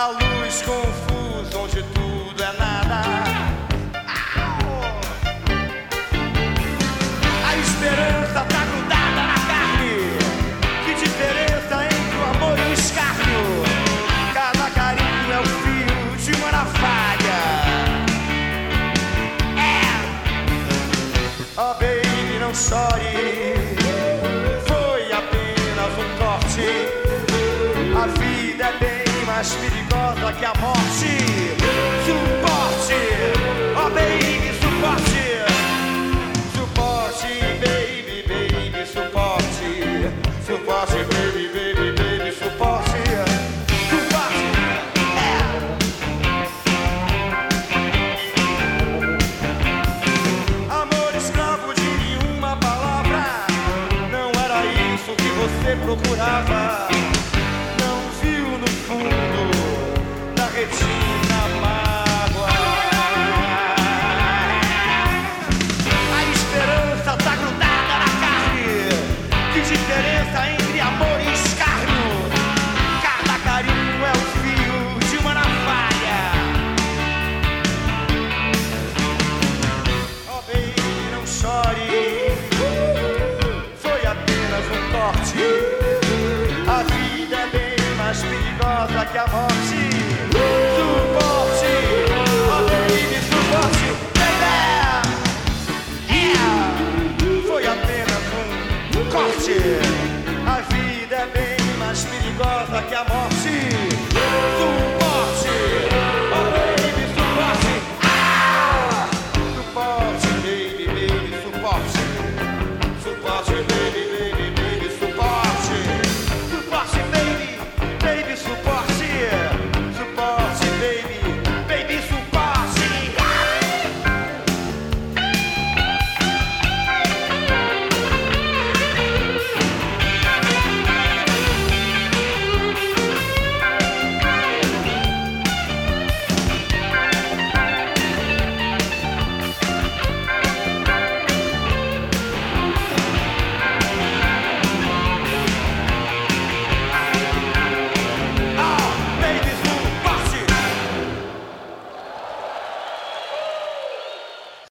a luz confusa onde tudo é nada. A esperança tá grudada na carne. Que diferença entre o amor e o escárnio. Cada carinho é o fio de uma navalha. Oh baby, não chore, foi apenas um corte. A vida é bem mais perigosa que a morte. Suporte, oh baby, suporte. Suporte, baby, baby, suporte. Suporte, baby, baby, baby, suporte. Suporte, amor escravo de nenhuma palavra. Não era isso que você procurava. Não viu no fundo da retina mágoa. A esperança tá grudada na carne. Que diferença entre amor e escárnio. Cada carinho é o fio de uma navalha. Oh baby, não chore, foi apenas um corte. A vida é bem mais perigosa que a morte. Suporte, oh baby, suporte, baby. Foi apenas um corte. A vida é bem mais perigosa que a morte.